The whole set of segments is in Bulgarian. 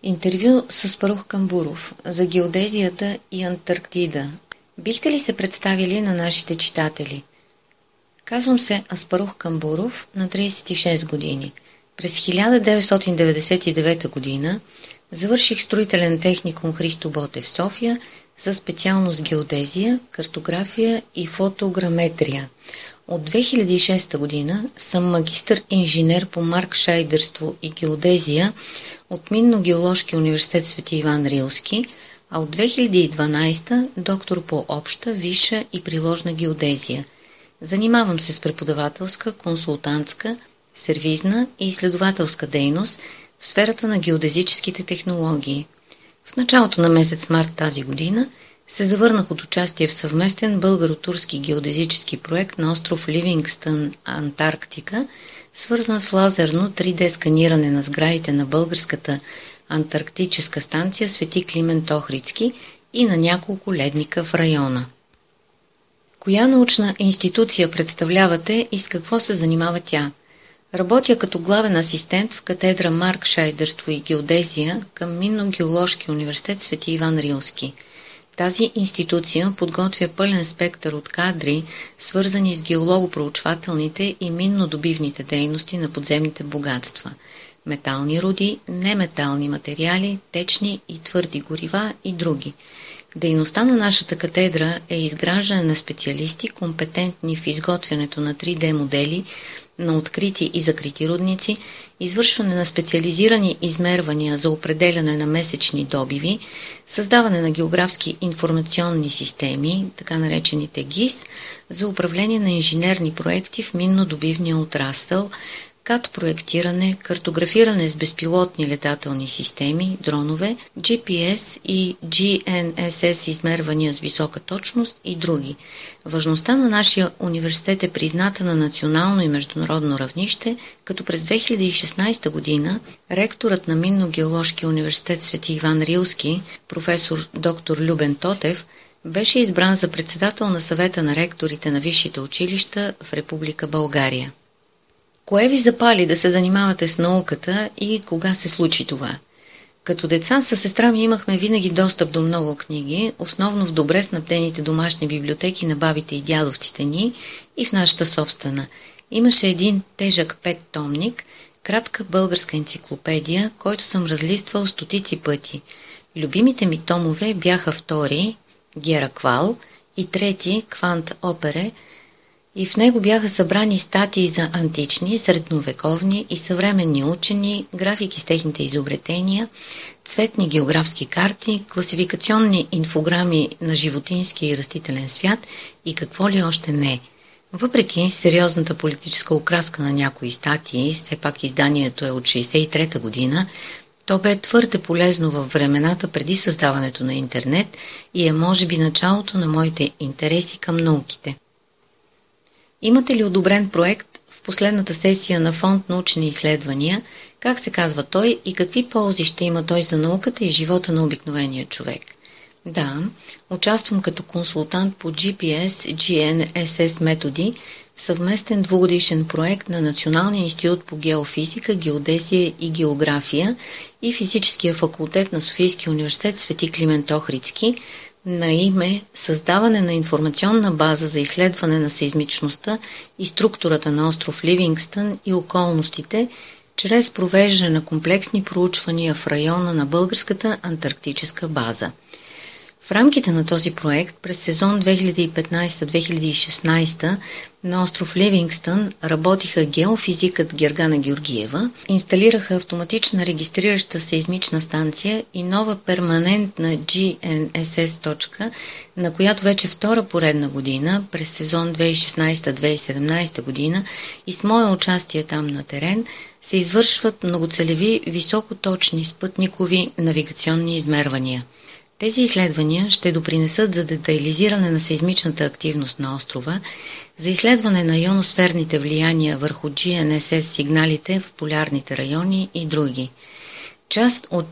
Интервю с Аспарух Камбуров за геодезията и Антарктида. Бихте ли се представили на нашите читатели? Казвам се Аспарух Камбуров, на 36 години. През 1999 година завърших строителен техникум Христо Ботев в София за специалност геодезия, картография и фотограметрия. От 2006 година съм магистър-инженер по маркшайдерство и геодезия от Минно-геоложки университет Свети Иван Рилски, а от 2012 доктор по обща, висша и приложна геодезия. Занимавам се с преподавателска, консултантска, сервизна и изследователска дейност в сферата на геодезическите технологии. В началото на месец март тази година се завърнах от участие в съвместен българо-турски геодезически проект на остров Ливингстън, Антарктика, свързан с лазерно 3D сканиране на сградите на българската антарктическа станция Свети Климент Охридски и на няколко ледника в района. Коя научна институция представлявате и с какво се занимава тя? Работя като главен асистент в катедра маркшайдерство и геодезия към Минно-геоложки университет Свети Иван Рилски. Тази институция подготвя пълен спектър от кадри, свързани с геолого-проучвателните и минно-добивните дейности на подземните богатства – метални руди, неметални материали, течни и твърди горива и други. Дейността на нашата катедра е изграждане на специалисти, компетентни в изготвянето на 3D модели на открити и закрити рудници, извършване на специализирани измервания за определяне на месечни добиви, създаване на географски информационни системи, така наречените ГИС, за управление на инженерни проекти в минно-добивния отрасъл, CAD-проектиране, картографиране с безпилотни летателни системи, дронове, GPS и GNSS измервания с висока точност и други. Важността на нашия университет е призната на национално и международно равнище, като през 2016 година ректорът на Минно-геоложки университет Свети Иван Рилски, професор доктор Любен Тотев, беше избран за председател на съвета на ректорите на висшите училища в Република България. Кое ви запали да се занимавате с науката и кога се случи това? Като деца със сестра ми имахме винаги достъп до много книги, основно в добре снабдените домашни библиотеки на бабите и дядовците ни и в нашата собствена. Имаше един тежък 5-томник, кратка българска енциклопедия, който съм разлиствал стотици пъти. Любимите ми томове бяха втори, Гера Квал, и трети, Квант Опере, и в него бяха събрани статии за антични, средновековни и съвременни учени, графики с техните изобретения, цветни географски карти, класификационни инфограми на животински и растителен свят и какво ли още не. Въпреки сериозната политическа окраска на някои статии, все пак изданието е от 1963 година, то бе твърде полезно във времената преди създаването на интернет и е може би началото на моите интереси към науките. Имате ли одобрен проект в последната сесия на фонд научни изследвания? Как се казва той и какви ползи ще има той за науката и живота на обикновения човек? Да, участвам като консултант по GPS, GNSS методи в съвместен двугодишен проект на Националния институт по геофизика, геодезия и география и Физическия факултет на Софийския университет Свети Климент Охридски на име създаване на информационна база за изследване на сеизмичността и структурата на остров Ливингстън и околностите, чрез провеждане на комплексни проучвания в района на българската антарктическа база. В рамките на този проект през сезон 2015-2016 на остров Ливингстън работиха геофизикът Гергана Георгиева, инсталираха автоматична регистрираща сеизмична станция и нова перманентна GNSS точка, на която вече втора поредна година, през сезон 2016-2017 година и с мое участие там на терен, се извършват многоцелеви високоточни спътникови навигационни измервания. Тези изследвания ще допринесат за детайлизиране на сеизмичната активност на острова, за изследване на ионосферните влияния върху GNSS сигналите в полярните райони и други. Част от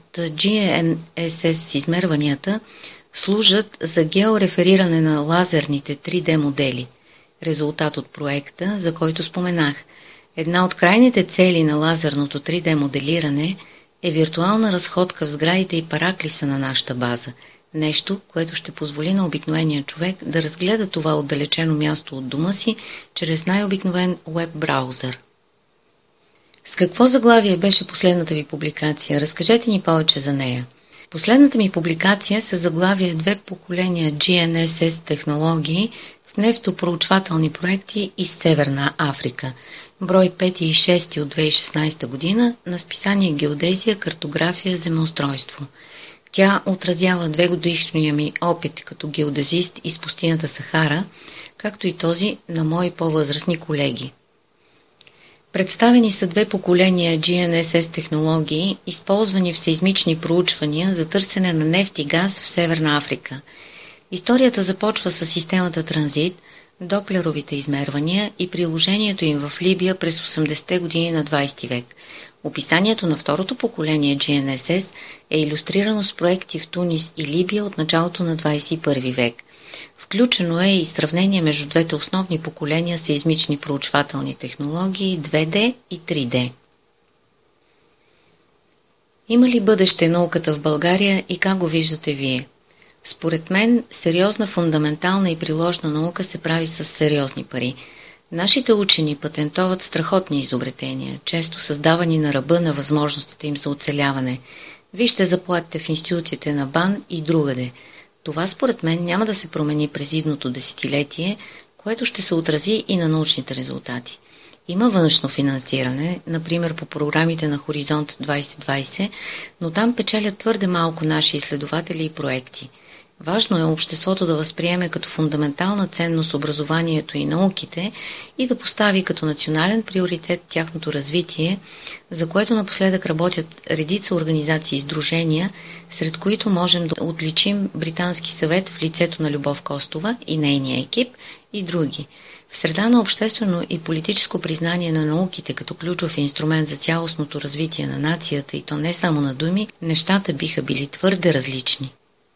GNSS измерванията служат за георефериране на лазерните 3D модели, резултат от проекта, за който споменах. Една от крайните цели на лазерното 3D моделиране е виртуална разходка в сградите и параклиса на нашата база. Нещо, което ще позволи на обикновения човек да разгледа това отдалечено място от дома си чрез най-обикновен уеб-браузър. С какво заглавие беше последната ви публикация? Разкажете ни повече за нея. Последната ми публикация се заглавие 2 поколения GNSS технологии в нефтопроучвателни проекти из Северна Африка. Брой 5 и 6 от 2016 година на списание Геодезия, картография, земеустройство. Тя отразява 2-годишния ми опит като геодезист из пустинята Сахара, както и този на мои по-възрастни колеги. Представени са 2 поколения GNSS технологии, използвани в сеизмични проучвания за търсене на нефт и газ в Северна Африка. Историята започва с системата Транзит, доплеровите измервания и приложението им в Либия през 80-те години на 20 век. Описанието на второто поколение GNSS е илюстрирано с проекти в Тунис и Либия от началото на 21 век. Включено е и сравнение между двете основни поколения сеизмични проучвателни технологии 2D и 3D. Има ли бъдеще науката в България и как го виждате вие? Според мен, сериозна фундаментална и приложна наука се прави с сериозни пари. Нашите учени патентоват страхотни изобретения, често създавани на ръба на възможностите им за оцеляване. Вижте заплатите в институтите на БАН и другаде. Това според мен няма да се промени през идното десетилетие, което ще се отрази и на научните резултати. Има външно финансиране, например по програмите на Хоризонт 2020, но там печелят твърде малко наши изследователи и проекти. Важно е обществото да възприеме като фундаментална ценност образованието и науките и да постави като национален приоритет тяхното развитие, за което напоследък работят редица организации и сдружения, сред които можем да отличим Британски съвет в лицето на Любов Костова и нейния екип и други. В среда на обществено и политическо признание на науките като ключов инструмент за цялостното развитие на нацията и то не само на думи, нещата биха били твърде различни.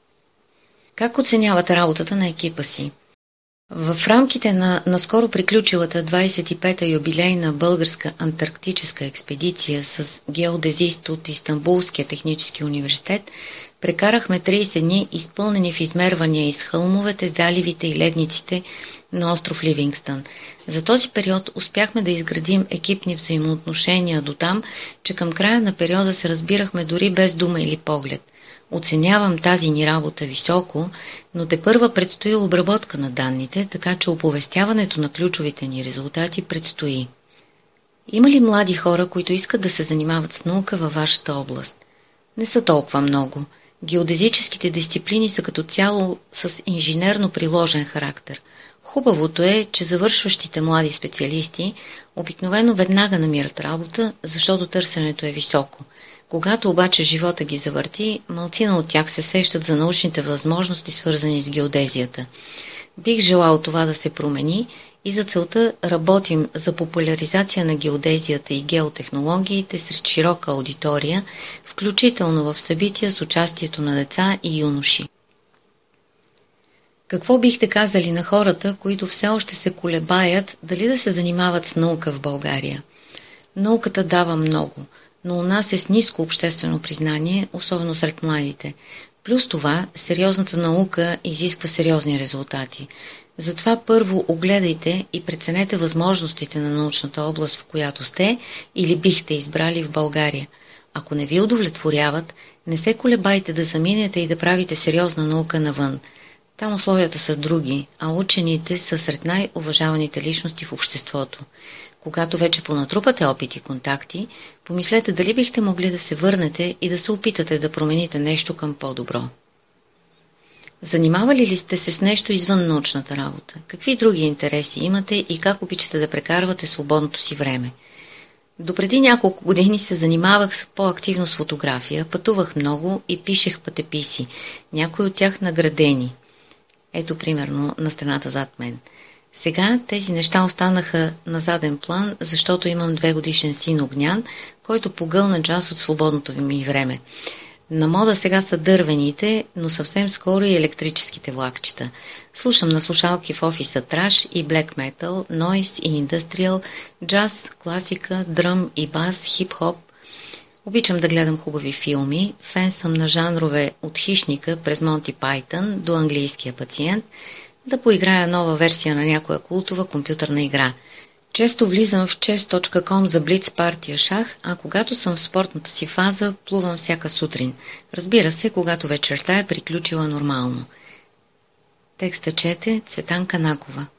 Как оценявате работата на екипа си? В рамките на наскоро приключилата 25-та юбилейна българска антарктическа експедиция с геодезист от Истанбулския технически университет прекарахме 30 дни изпълнени в измервания из хълмовете, заливите и ледниците на остров Ливингстън. За този период успяхме да изградим екипни взаимоотношения до там, че към края на периода се разбирахме дори без дума или поглед. Оценявам тази ни работа високо, но тепърва предстои обработка на данните, така че оповестяването на ключовите ни резултати предстои. Има ли млади хора, които искат да се занимават с наука във вашата област? Не са толкова много. Геодезическите дисциплини са като цяло с инженерно-приложен характер. Хубавото е, че завършващите млади специалисти обикновено веднага намират работа, защото търсенето е високо. Когато обаче живота ги завърти, малцина от тях се сещат за научните възможности, свързани с геодезията. Бих желал това да се промени и за целта работим за популяризация на геодезията и геотехнологиите сред широка аудитория, включително в събития с участието на деца и юноши. Какво бихте казали на хората, които все още се колебаят дали да се занимават с наука в България? Науката дава много, но у нас е с ниско обществено признание, особено сред младите. Плюс това, сериозната наука изисква сериозни резултати. Затова първо огледайте и преценете възможностите на научната област, в която сте или бихте избрали в България. Ако не ви удовлетворяват, не се колебайте да заминете и да правите сериозна наука навън. Там условията са други, а учените са сред най-уважаваните личности в обществото. Когато вече понатрупате опит и контакти, помислете дали бихте могли да се върнете и да се опитате да промените нещо към по-добро. Занимавали ли сте се с нещо извън научната работа? Какви други интереси имате и как обичате да прекарвате свободното си време? Допреди няколко години се занимавах по-активно с фотография, пътувах много и пишех пътеписи, някои от тях наградени. Ето примерно на стената зад мен. Сега тези неща останаха на заден план, защото имам 2-годишен син Огнян, който погълна част от свободното ми време. На мода сега са дървените, но съвсем скоро и електрическите влакчета. Слушам на слушалки в офиса траш и блек метал, нойз и индустриал, джаз, класика, дръм и бас, хип-хоп. Обичам да гледам хубави филми, фен съм на жанрове от Хищника през Монти Пайтън до Английския пациент, да поиграя нова версия на някоя култова компютърна игра. Често влизам в chess.com за блиц партия шах, а когато съм в спортната си фаза, плувам всяка сутрин. Разбира се, когато вечерта е приключила нормално. Текста чете Цветанка Накова.